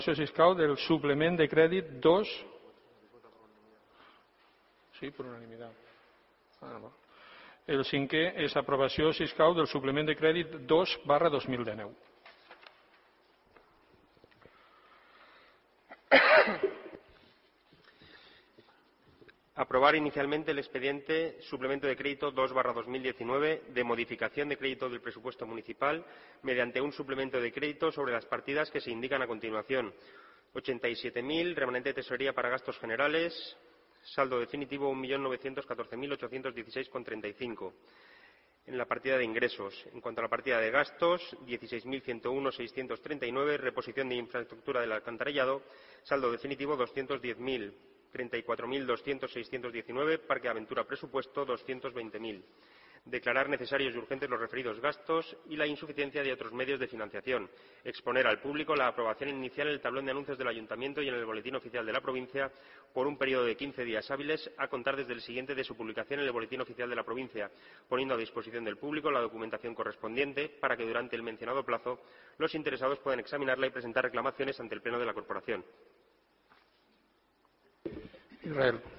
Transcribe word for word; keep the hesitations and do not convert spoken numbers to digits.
fiscal del suplement de crèdit dos. Sí, per unanimitat. Ah, no. El cinquè és aprovació fiscal del suplement de crèdit dos barra dos mil dinou. Aprobar inicialmente el expediente suplemento de crédito dos barra dos mil diecinueve de modificación de crédito del presupuesto municipal mediante un suplemento de crédito sobre las partidas que se indican a continuación. ochenta y siete mil, remanente de tesorería para gastos generales, saldo definitivo un millón novecientos catorce mil ochocientos dieciséis coma treinta y cinco. En la partida de ingresos, en cuanto a la partida de gastos, dieciséis mil ciento uno mil seiscientos treinta y nueve, reposición de infraestructura del alcantarillado, saldo definitivo doscientos diez mil, treinta y cuatro mil doscientos seiscientos diecinueve, Parque Aventura presupuesto doscientos veinte mil. Declarar necesarios y urgentes los referidos gastos y la insuficiencia de otros medios de financiación. Exponer al público la aprobación inicial en el tablón de anuncios del Ayuntamiento y en el Boletín Oficial de la Provincia por un periodo de quince días hábiles a contar desde el siguiente de su publicación en el Boletín Oficial de la Provincia, poniendo a disposición del público la documentación correspondiente para que durante el mencionado plazo los interesados puedan examinarla y presentar reclamaciones ante el Pleno de la Corporación. Israel.